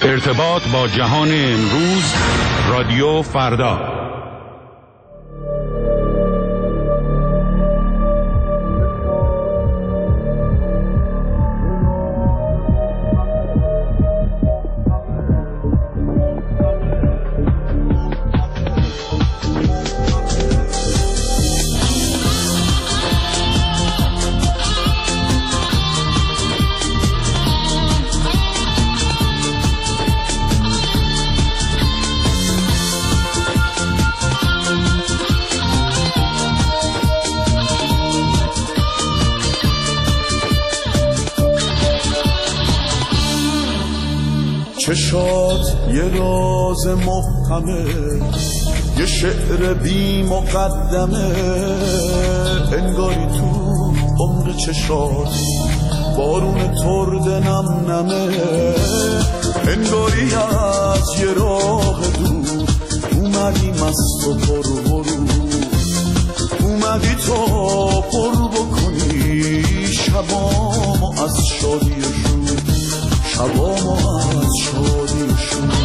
ارتباط با جهان امروز، رادیو فردا. چشات یه راز محکمه، یه شعر بی مقدمه، انگاری تو عمق چشات بارون ترد نم نمه، انگاری از یه راه دور اومدی مست و پر برو، اومدی تا پر بکنی شبامو از شادی و شور، شبامو از شادی و شور.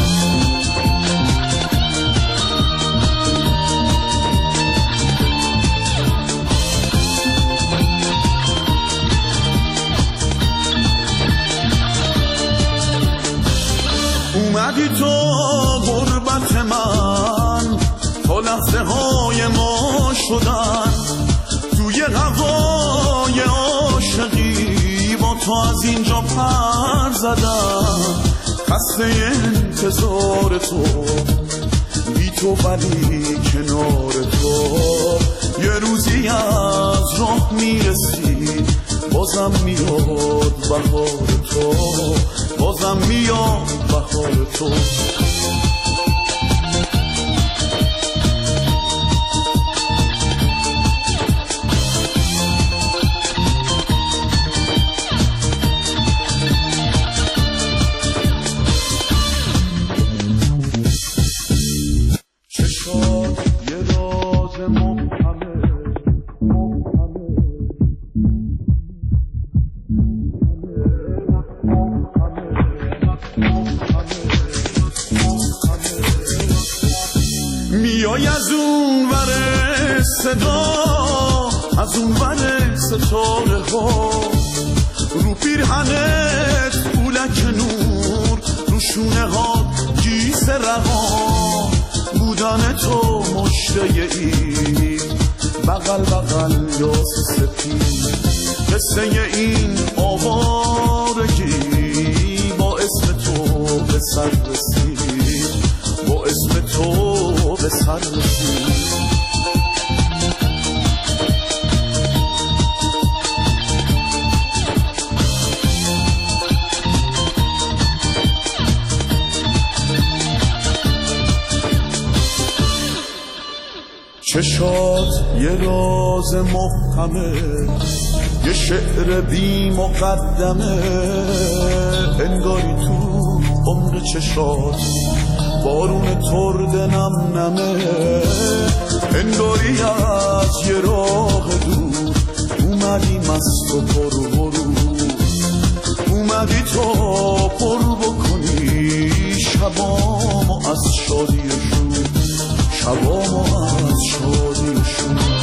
اومدی تو غربت من، تا لحظه های ما شدن توی هوای عاشقی، با تو از اینجا پر زدم، خسته انتظار تو، بی تو ولی کنار تو، یه روزی از راه میرسی، بازم میاد بهار تو، بازم میاد بهار تو. میای از اون ور صدا، از اون ور ستاره ها، رو پیرهنت پولک نور، رو شونه ها گیس رها، بودن تو مشته ای بغل بغل یاس سپید، قصه این آوارگی با اسم تو به سر رسید، با اسم تو به سر رسید. چشات یه راز محکمه، یه شعر بی مقدمه، انگاری تو عمق چشات بارون ترد نم نمه، انگاری از یه راه دور اومدی مست و پر برو، اومدی تا پر بکنی شبامو از شادی و شور، شبامو از شادی و شور.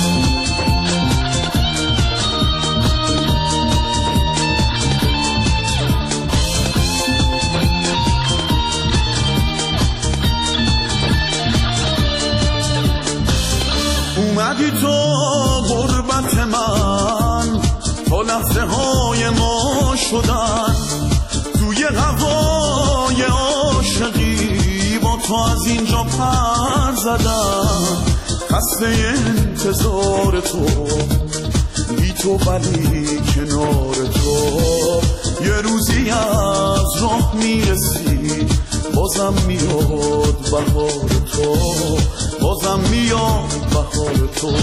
اومدی تو غربت من، تا لحظه های ما شدن توی هوای عاشقی، با تو از اینجا پر زدم، خسته انتظار تو، بی تو ولی کنار تو، یه روزی از راه میرسی، بازم میاد بهار تو، بازم میاد بهار تو.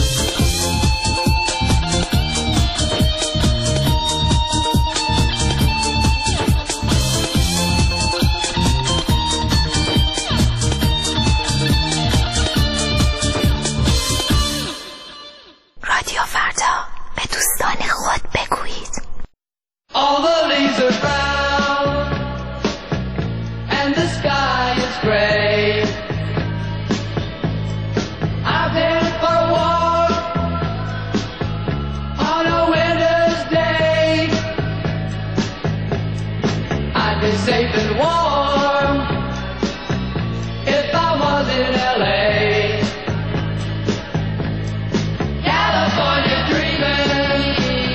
رادیو فردا، به دوستان خود بگویید. All the leaves are brown, I'd be safe and warm if I was in LA. California dreaming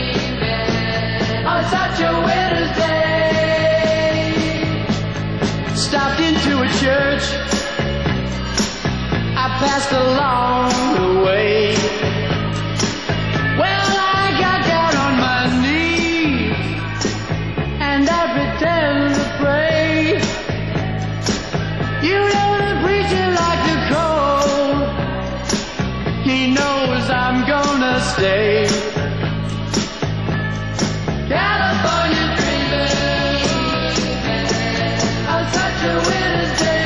on such a winter's day. Stopped into a church I passed along the way. Well, I got down on my knees and I pretend to pray. You know the preacher likes the cold. He knows I'm gonna stay. California dreaming on such a winter's day.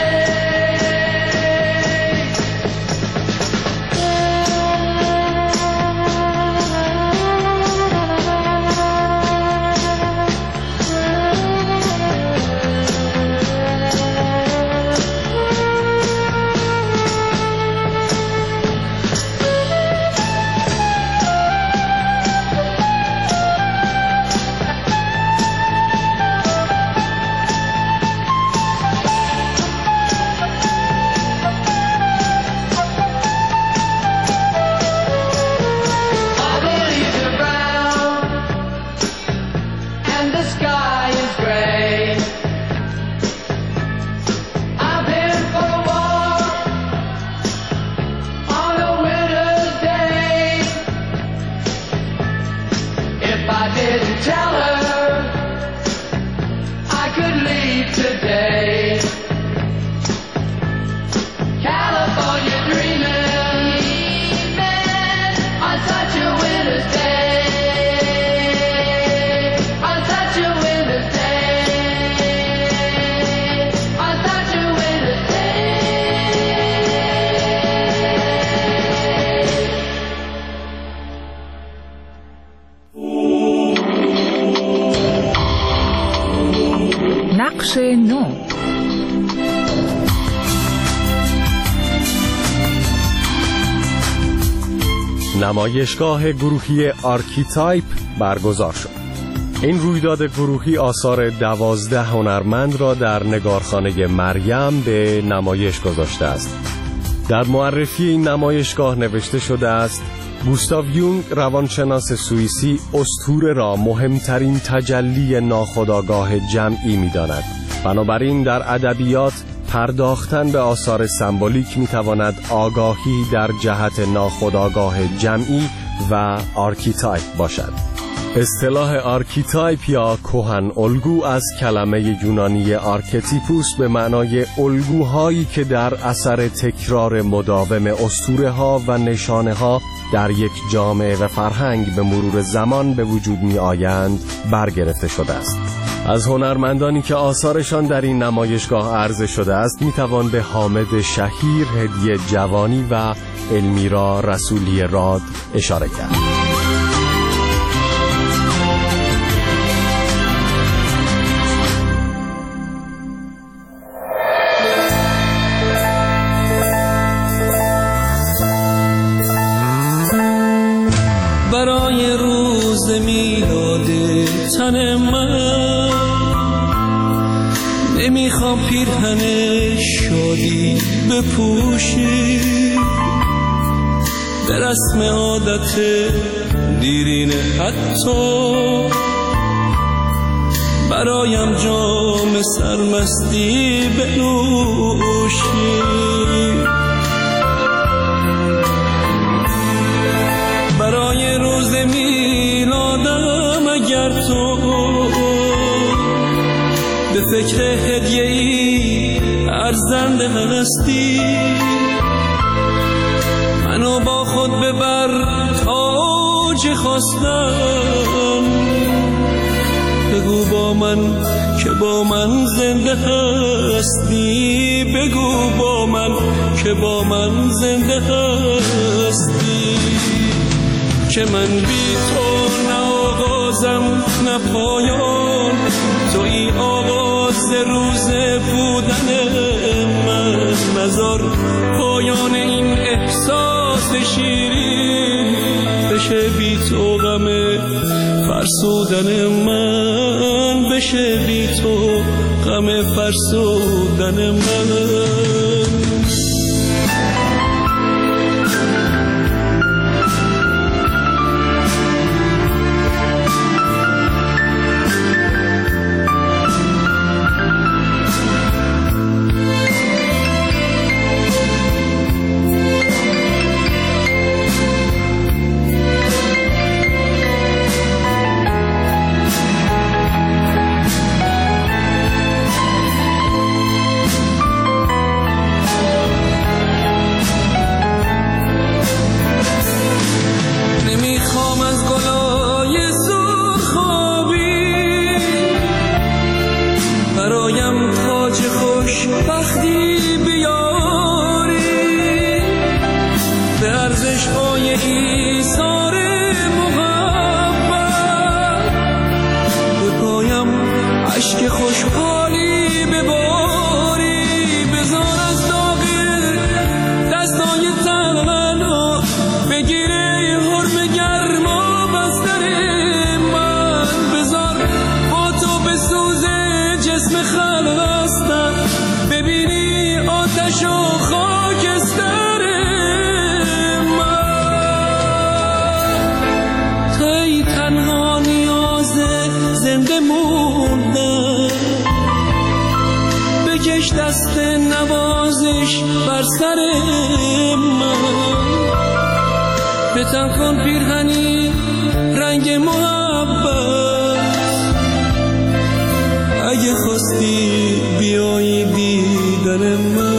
نقش نو. نمایشگاه گروهی آرکیتایپ برگزار شد. این رویداد گروهی آثار 12 هنرمند را در نگارخانه مریم به نمایش گذاشته است. در معرفی این نمایشگاه نوشته شده است: گوستاو یونگ روانشناس سوئیسی اسطوره را مهمترین تجلی ناخودآگاه جمعی می‌داند. بنابراین در ادبیات پرداختن به آثار سمبولیک می‌تواند آگاهی در جهت ناخودآگاه جمعی و آرکیتایپ باشد. اصطلاح آرکیتایپ یا کهن الگو از کلمه یونانی آرکتیپوس به معنای الگوهایی که در اثر تکرار مداوم اسطوره‌ها و نشانه‌ها در یک جامعه و فرهنگ به مرور زمان به وجود می آیند برگرفته شده است. از هنرمندانی که آثارشان در این نمایشگاه عرضه شده است می توان به حامد شهیر، هدیه جوانی و المیرا رسولی راد اشاره کرد. برای روز میلاد تن من نمیخوام پیرهن شادی بپوشی، به رسم عادت دیرین حتی برایم جام سرمستی بنوشی. برای روز میلادم اگر تو به فکر هدیه‌ای ارزنده هستی، منو با خود ببر تاج خواستم، بگو با من که با من زنده هستی، بگو با من که با من زنده هستی. که من بی تو نه آغازم نه پایان، توی آغاز روز بودن من، نذار پایان این احساس شیرین بشه بی تو غم فرسودن من، بشه بی تو غم فرسودن من. دست نوازش بر سر من، بتن کن پیرهنی رنگ محبت، اگه خواستی بیایی دیدن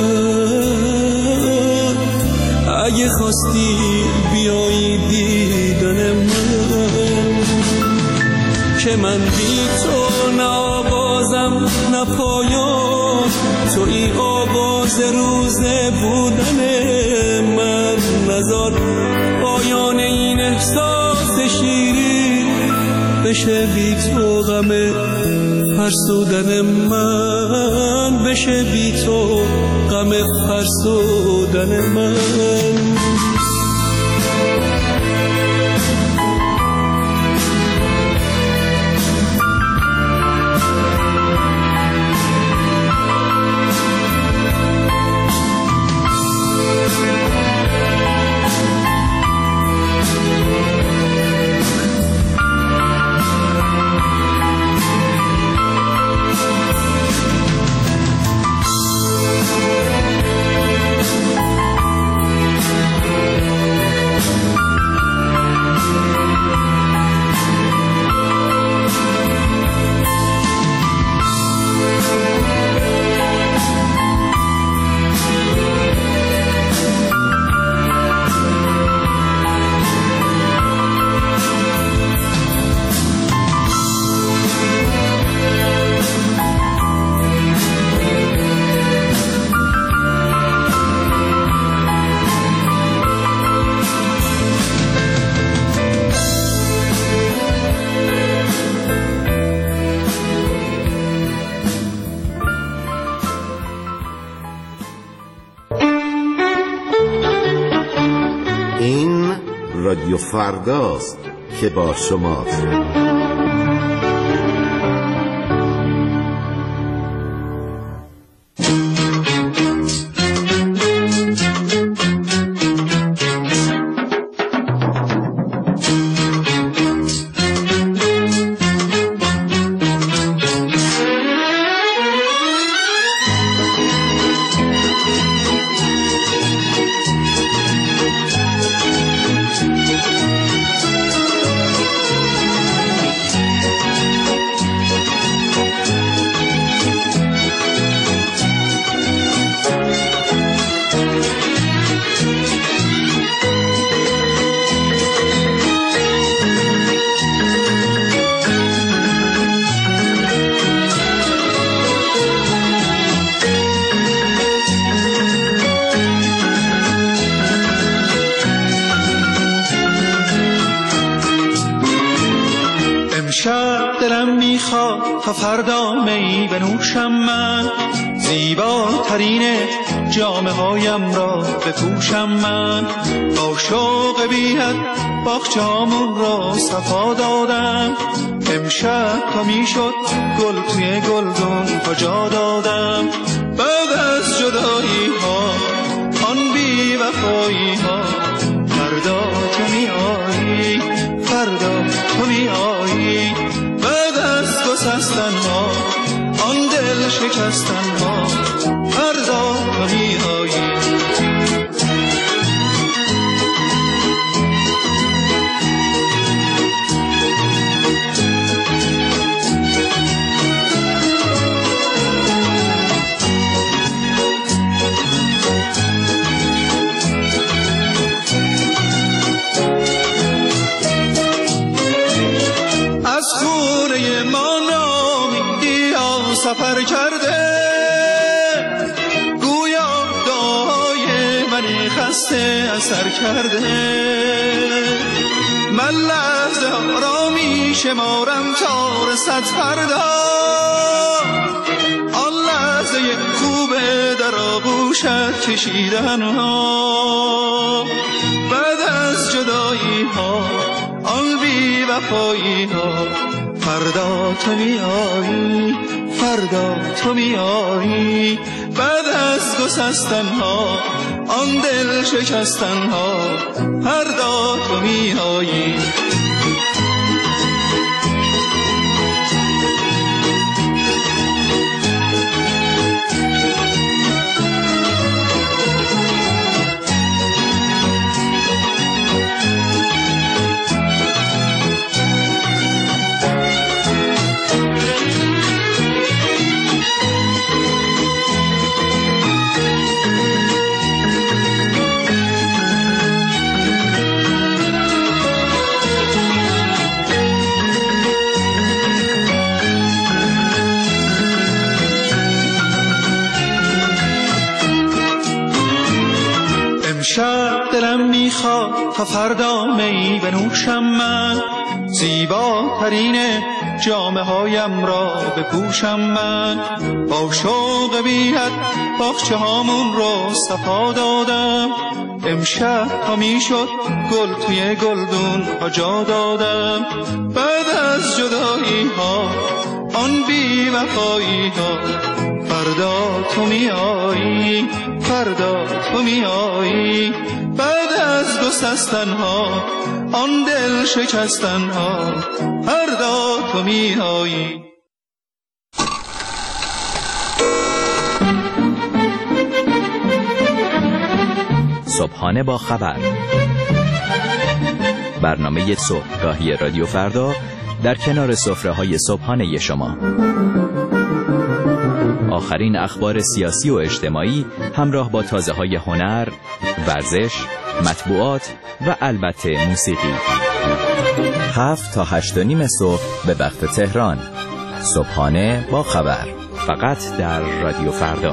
من، اگه خواستی بیایی دیدن من، که من بی تو نه آوازم نه پایان، توی آواز روز بودن من، نزار پایان این احساس شیرین بشه بی تو غم فرسودن من، بشه بی تو غم فرسودن من. رادیو فرداست که با شماست. تا فردا می بنوشم من، زیباترین جامه هایم را بپوشم من. با شوق بی‌حد باغچه‌هامون را صفا دادم، امشب تا میشد گل توی گلدون کجا دادم. بعد از جدایی ها آن بی وفایی ها، فردا تو میایی، فردا تو میایی. بعد از گسستن ها آن دل شکستن ها، فردا تو میایی. سفر کرده گویا دعای من خسته اثر کرده. من لحظه ها را می شمارم تا رسد فردا، آن لحظه خوبه در آغوشت کشیدن ها. بعد از جدایی ها آن بی وفایی ها، فردا تو میایی، فردا تو میایی. بعد از گسستن ها آن دل شکستن ها، فردا تو میایی. امشب دلم میخواد تا فردا می بنوشم من، زیباترین جامه هایم را بپوشم من. با شوق بی‌حد باغچه هامون را صفا دادم، امشب تا میشد گل توی گلدون ها جا دادم. بعد از جدایی ها آن بی وفایی ها، فردا تو میایی، فردا تو میایی. بعد از گسستن ها آن دل شکستن ها، فردا تو میایی. صبحانه با خبر، برنامه صبحگاهی رادیو فردا در کنار سفره‌های صبحانه شما. آخرین اخبار سیاسی و اجتماعی همراه با تازه‌های هنر، ورزش، مطبوعات و البته موسیقی. 7 تا 8:30 صبح به وقت تهران. صبحانه با خبر، فقط در رادیو فردا.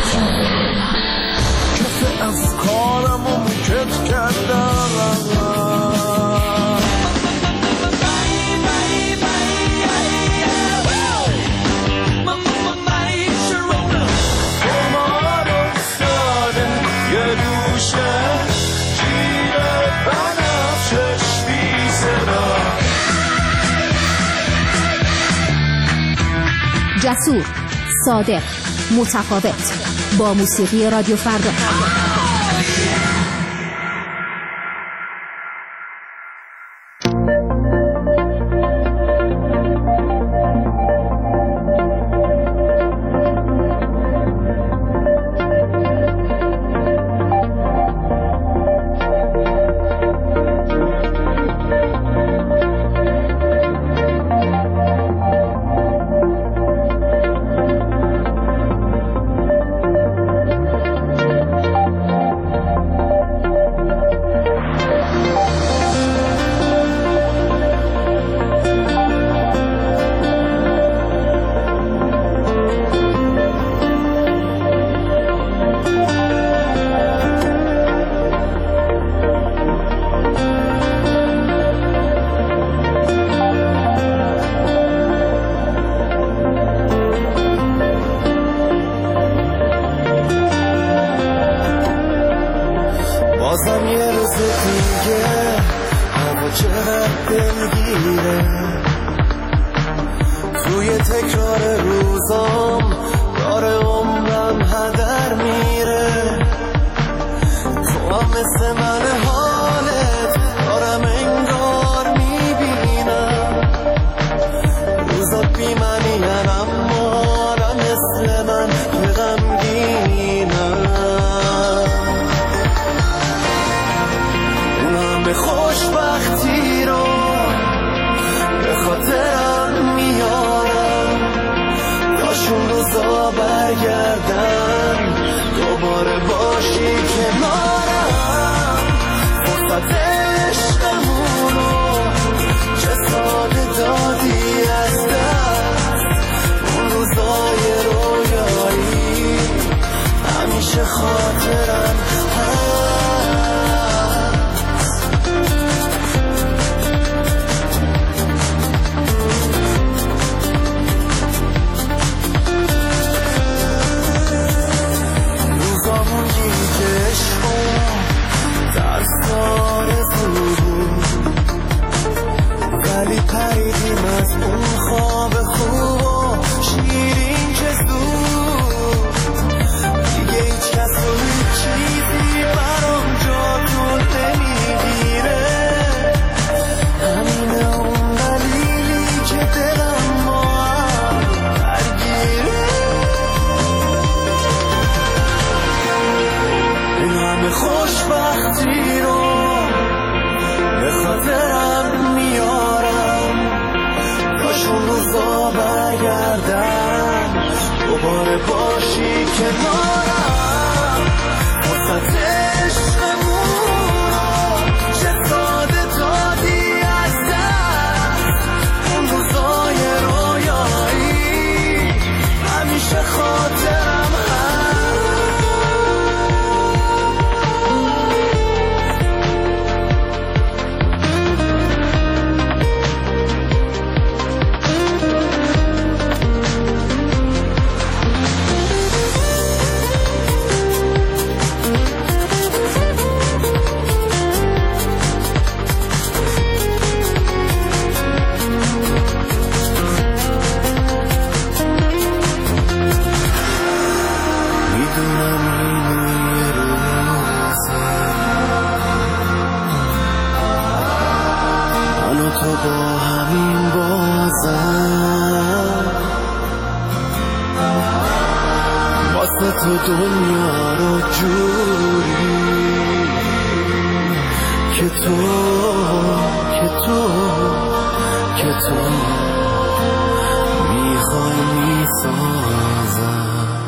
میخوام. کف افکارمو موکت کردم، جسور، صادق، متفاوت، با موسیقی رادیو فردا. بازم یه روز دیگه هوا چقدر دلگیره، توی تکرار روزام داره عمرم هدر میره. تو هم مثل من حالت دارم انگار میبینم، روزا بی منی اما آدم مثل من که غمگینم. به خوشبختی رو به خاطرم میارم، داشون روزا برگردن دوباره باشی کنارم. فرصت عشقمونو چه ساده دادی از دست، اون روزای رویایی همیشه خاطرم ولی پریدیم از اون خواب خوب و شیرین که زود، دیگه هیچ کس و هیچ چیزی برام جا تو نمیگیره. همینه اون دلیلی که دلم با هم درگیره. این همه خوشبختی رو به خاطرم میارم، کاشون روزا برگردن دوباره باشی کنارم. فرصت عشقمون رو چه ساده دادی از دست، اون روزای رویایی همیشه خاطرم هست. تو با همین بازم واسه تو دنیا رو جوری که تو میخوای میسازم.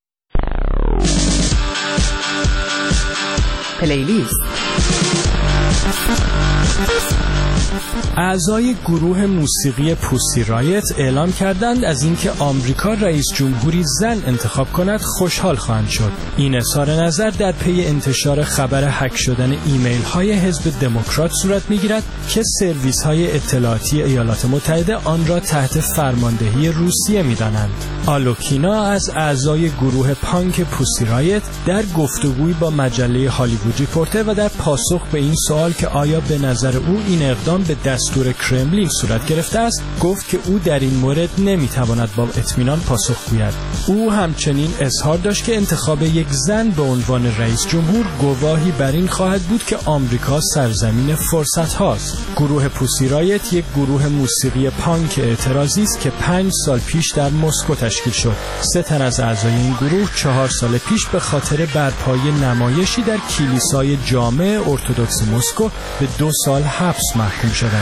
پلیلیست اعضای گروه موسیقی پوسی رایت اعلام کردند از اینکه آمریکا رئیس جمهوری زن انتخاب کند خوشحال خواهند شد. این اظهار نظر در پی انتشار خبر هک شدن ایمیل های حزب دموکرات صورت میگیرد که سرویس های اطلاعاتی ایالات متحده آن را تحت فرماندهی روسیه می‌دانند. آلوکینا از اعضای گروه پانک پوسی رایت در گفتگوی با مجله هالیوود ریپورتر و در پاسخ به این سوال که آیا به نظر او این اقدام به دستور کرملین صورت گرفته است، گفت که او در این مورد نمیتواند با اطمینان پاسخ گوید. او همچنین اظهار داشت که انتخاب یک زن به عنوان رئیس جمهور گواهی بر این خواهد بود که آمریکا سرزمین فرصت هاست. گروه پوسی رایت یک گروه موسیقی پانک اعتراضی است که 5 سال پیش در مسکو تشکیل شد. 3 تن از اعضای این گروه 4 سال پیش به خاطر برپایی نمایشی در کلیسای جامع ارتدوکس مسکو به 2 سال حبس محکوم شدند.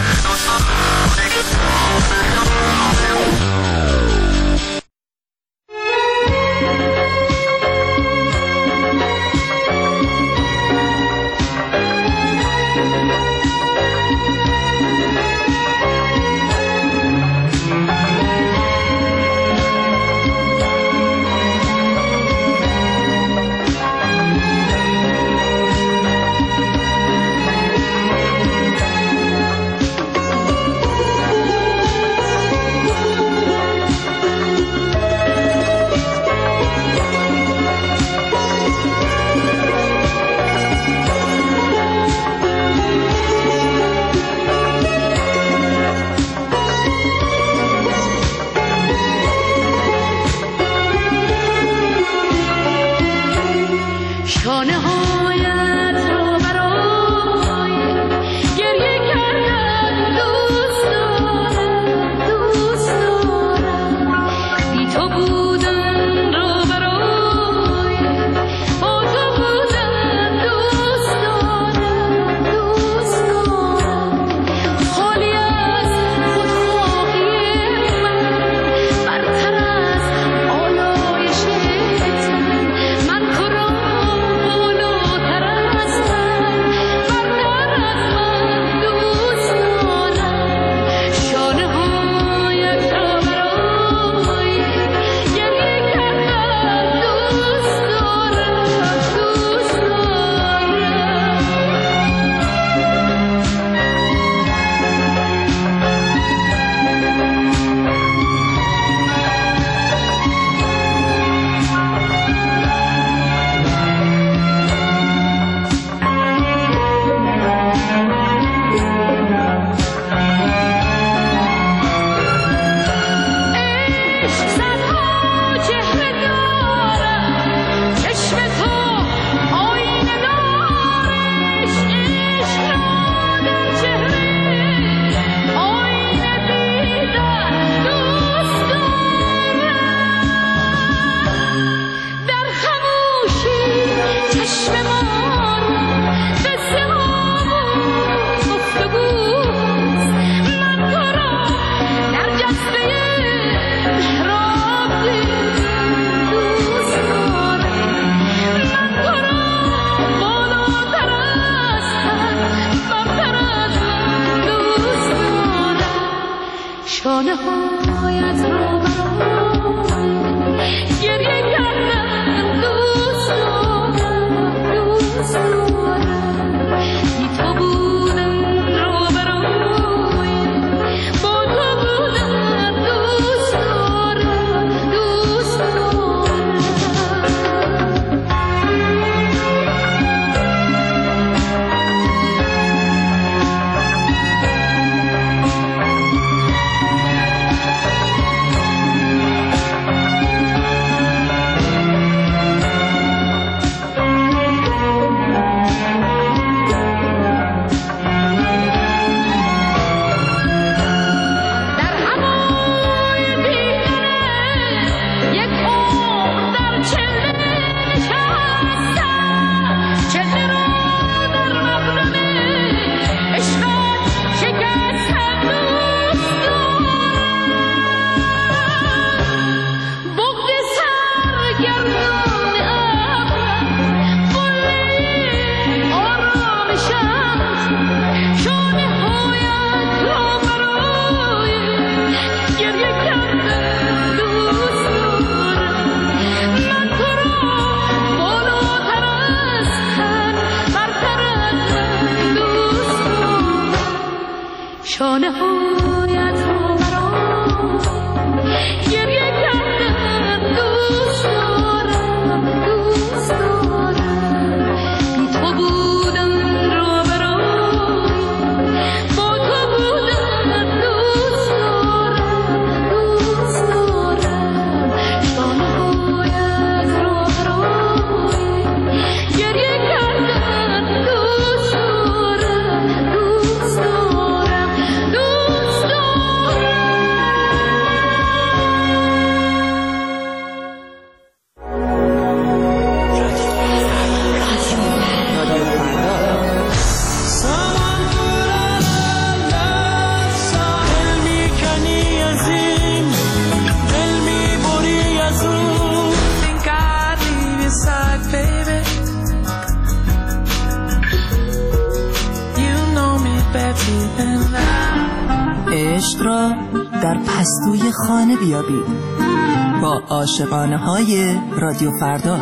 عشق را در پستوی خانه بیابید با عاشقانه های رادیو فردا.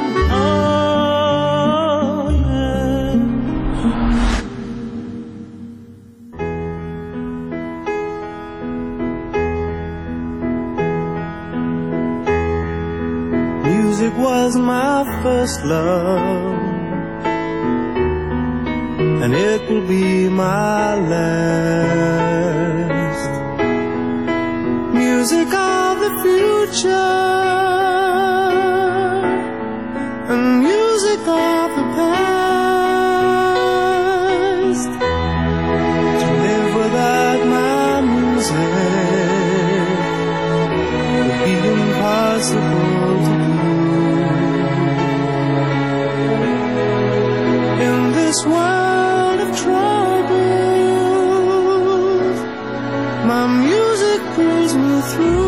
Music was my first love, and it will be my last. Music of the future, and music of the past. To live without my music would be impossible to do. In this world of troubles, my music pulls me through.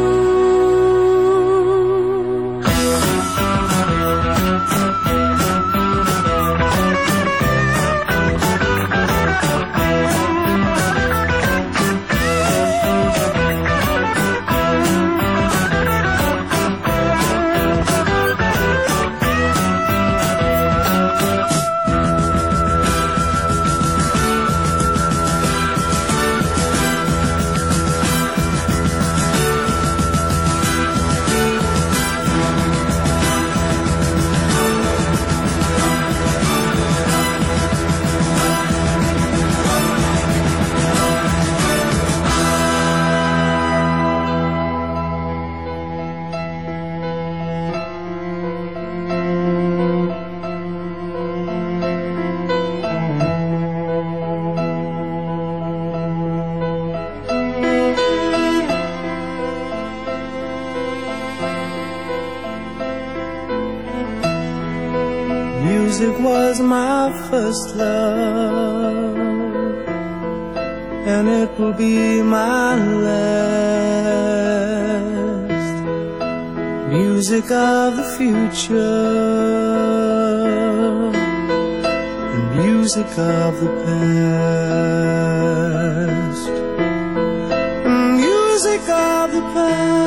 Music was my first love, and it will be my last. Music of the future, and music of the past, and music of the past.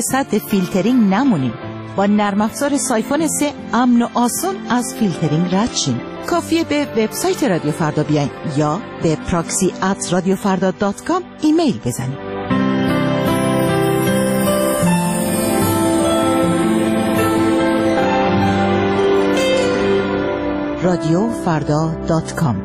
صد فیلترینگ نمونیم. با نرم افزار سایفون 3 امن و آسان از فیلترینگ رد شین. کافیه به وبسایت رادیو فردا بیاین یا به proxy@radiofarda.com ایمیل بزنید. radiofarda.com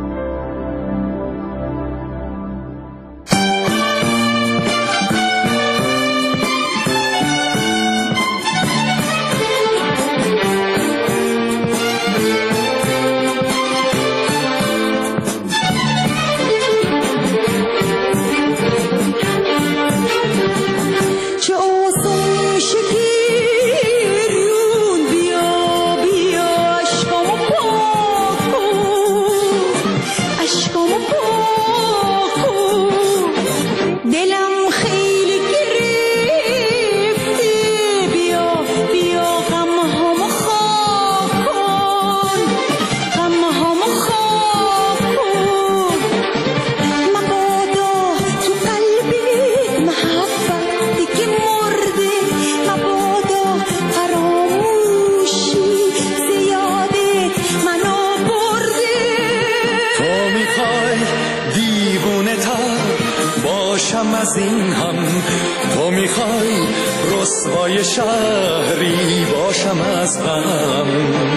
از این هم تو میخوای رسوای شهری باشم از غم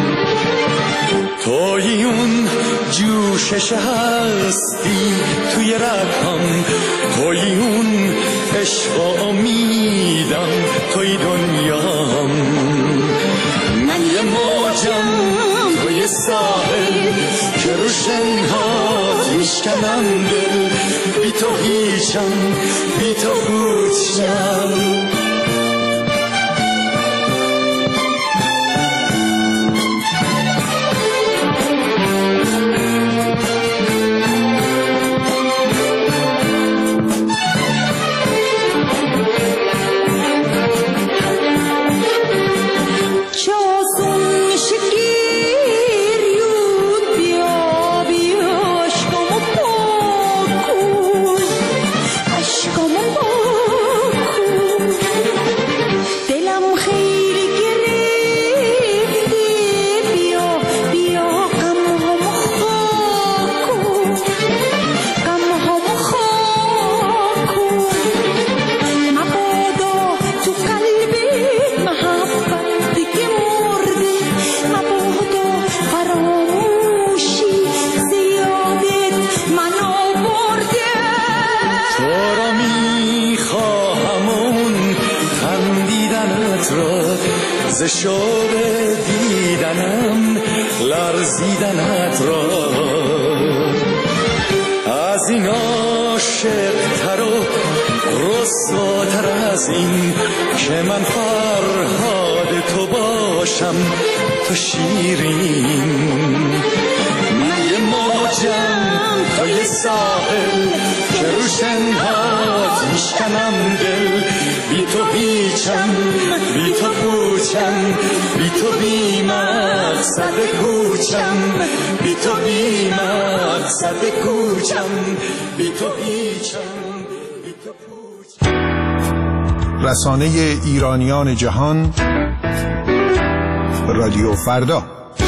توی اون جوشش هستی توی رگم توی اون عشق و امیدم توی دنیام من یه موجم توی ساحل که رو شنهات میشکنم دل بی تو هیچم بی تو پوچم ز شوق دیدنم لرزیدنت را از این عاشق‌تر و رسواتر از این که من فرهاد تو باشم تو شیرین من یه موجم تو یه ساحل که رو شنهات میشکنم دل بی تو هیچم بی تو پوچم بی تو بی مقصد کوچم بی تو بی مقصد کوچم بی تو هیچم بی تو پوچم. رسانه ایرانیان جهان رادیو فردا.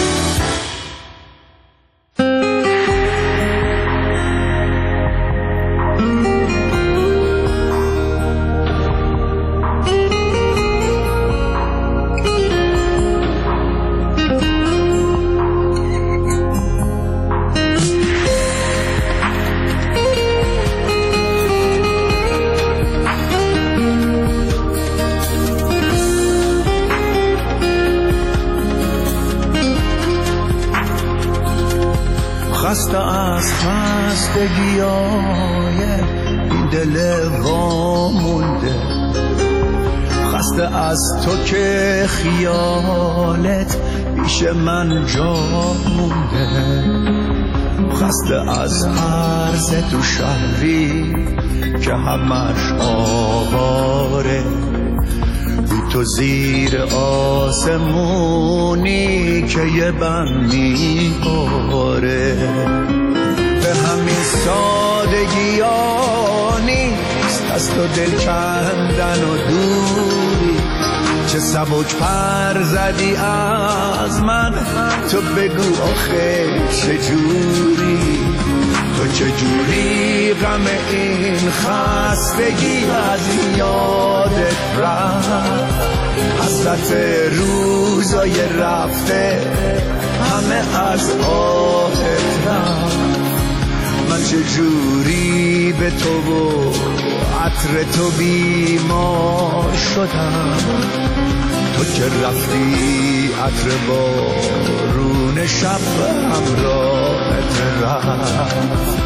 خسته از خستگیای این دل وامونده خسته از تو که خیالت پیش من جا مونده خسته از عرض تو شهری که همش آواره تو زیر آسمونی که یه بند میباره به همین سادگی ها نیست از تو دل کندن و دور چه سبک پر زدی از من، تو بگو آخه چجوری، تو چجوری غم این خستگی از یادت رفت، حسرت روزای رفته همه از آهت رفت. من چجوری به تو و عطر تو بیمار شدم، تو که رفتی عطر بارون شب همراهت رفت.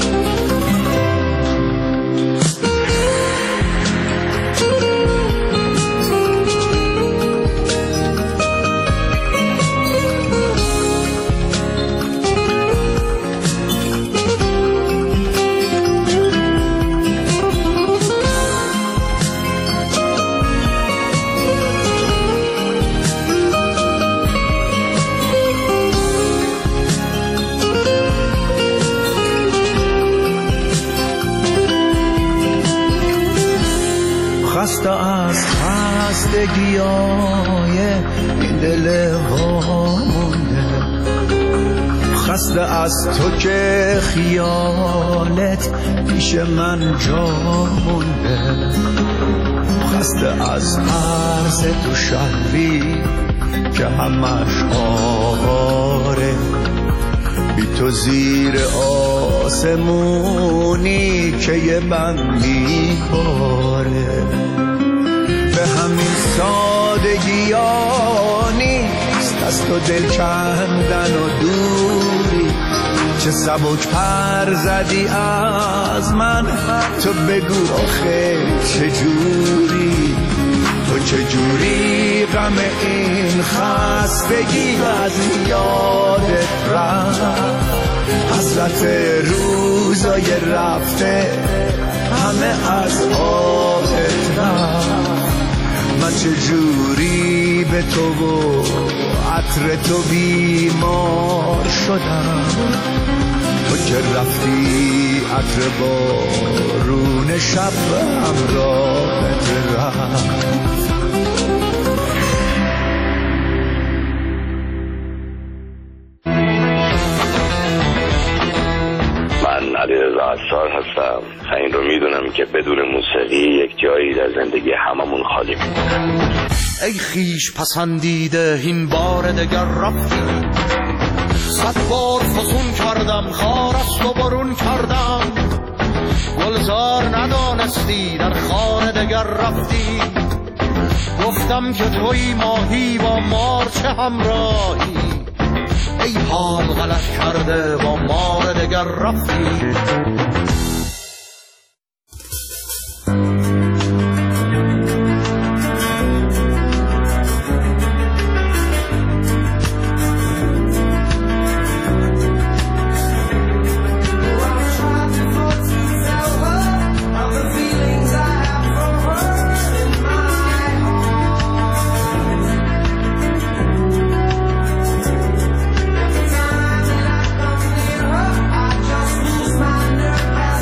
خسته از خستگیای این دل ها مونده، خسته از تو که خیالت پیش من جا مونده، خسته از عرض تو شهری که همش آواره، بی تو زیر آسمونی که یه بندی باره، به همین سادگی ها نیست از تو دل کندن و دوری، چه سبک پر زدی از من، تو بگو آخه چجوری، تو چجوری غم این خستگی از یادت رفت، حسرت روزای رفته همه از آهت رفت. من چجوری به تو و عطر تو بیمار شدم، تو که رفتی عطر بارون شب همراهت رفت. علیرضا عطار هستم. این رو میدونم که بدون موسیقی یک جایی در زندگی هممون خالی میمونه. ای خیش پسندیده این بار دگر رفتی، 100 بار فسون کردم خار است و برون کردم، گلزار ندانستی در خانه دگر رفتی، گفتم که توی ماهی با مار چه همراهی، ای حال غلط کرده با مار دگر رفتی. Just lose my nerve.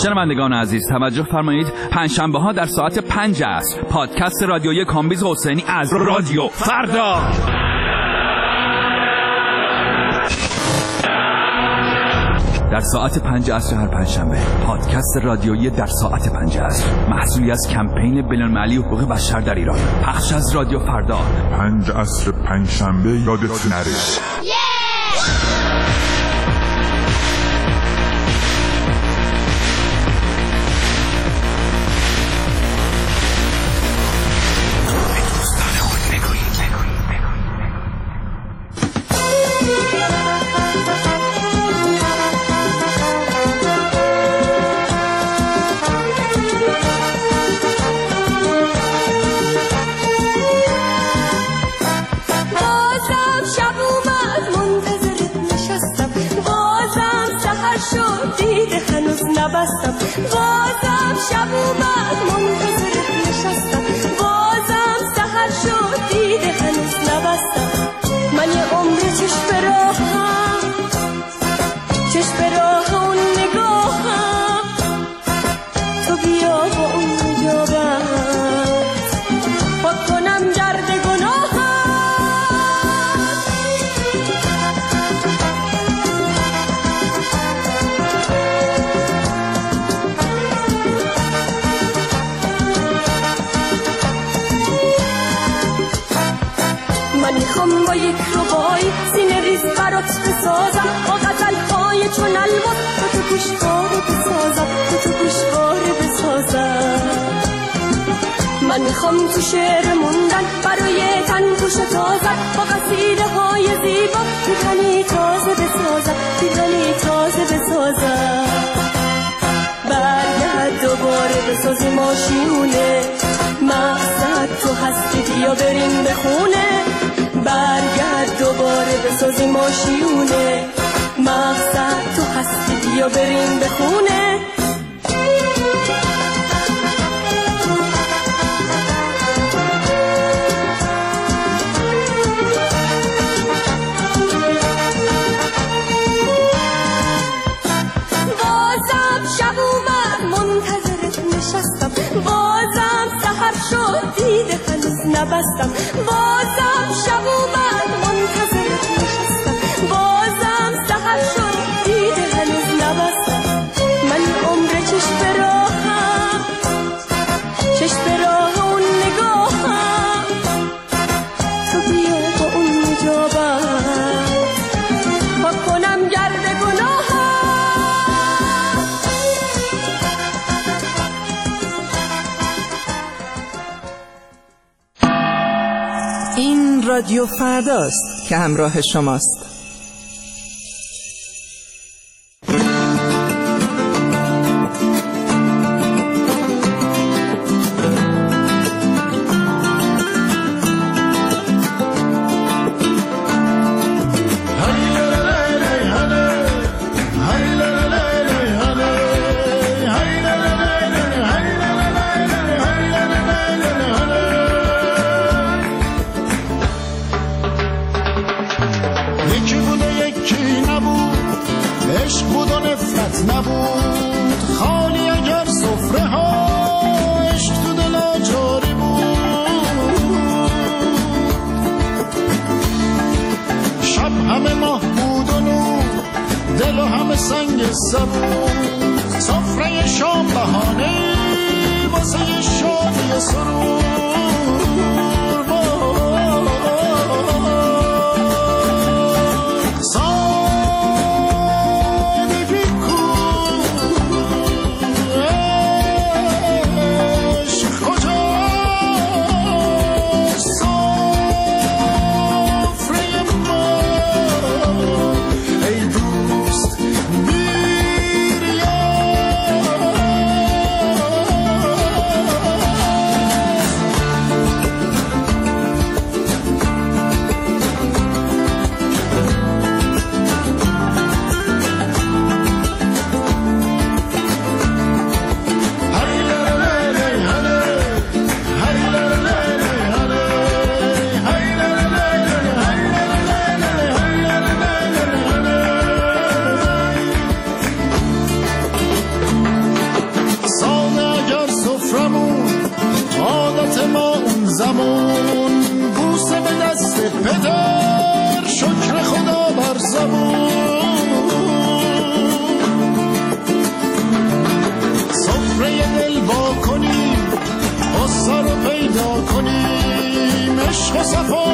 شنوندگان عزیز توجه فرمایید، پنجشنبه ها در ساعت 5 عصر پادکست رادیویی کامبیز حسینی از رادیو فردا. در ساعت 5 عصر هر پنجشنبه پادکست رادیویی در ساعت 5 عصر، محصولی از کمپین بین‌المللی حقوق بشر در ایران، پخش از رادیو فردا. 5 عصر پنجشنبه یادت نره. بازم شب اومد منتظرت نشستم، بازم سحر شد دیده هنوز نبستم. من یه عمر چشم به راهم، چشم به راه اون نگاهم، تو بیا با اون نجابت پاک کنم گرد گناهم. میخوام با یک ربایی سینه ریز برات بسازم، با غزل‌های چون الماس تو گوشواره بسازم، تو گوشواره بسازم. من میخوام تو شعر موندن برای تن گوش تازم، با قصیده‌های زیبا پیرهنی تازه بسازم، پیرهنی تازه بسازم. برگرد دوباره بسازی ماشیونه، مقصد تو هستی بیا بریم به خونه. برگرد دوباره بسازی ماشیونه، مقصد تو هستی بیا بریم به خونه. بازم شب اومد منتظرت نشستم، بازم سحر شد دیده هنوز نبستم. بازم شب اومد منتظرت نشستم، بازم سحر شد دیده هنوز نبستم. من عمر چشم به راهم، چشم به راه اون نگاهم، تو بیا با اون نجابت پاک کنم گرد گناهم. این رادیو فرداست که همراه شماست. سفرمون عادت ما اون زمان بوسه به دست پدر شکر خدا بر زبون سفره دل با کنیم قصه رو پیدا کنیم عشق و صفا